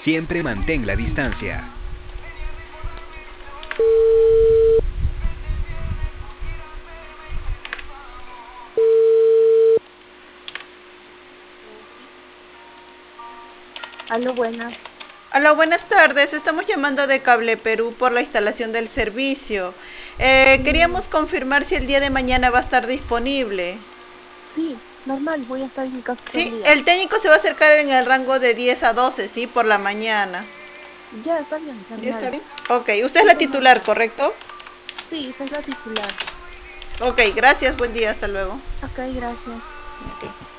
Siempre mantén la distancia. Aló, buenas. Hola, buenas tardes. Estamos llamando de Cable Perú por la instalación del servicio. Mm, Queríamos confirmar si el día de mañana va a estar disponible. sí, normal, voy a estar en mi casa todo el Sí, día. el técnico se va a acercar en el rango de 10 a 12, sí, por la mañana. Ya, está bien, ¿Ya está normal. bien? Ok, usted es Sí, la pues titular, normal. ¿correcto? Sí, soy la titular. Ok, gracias, buen día, hasta luego. Ok, gracias. Ok.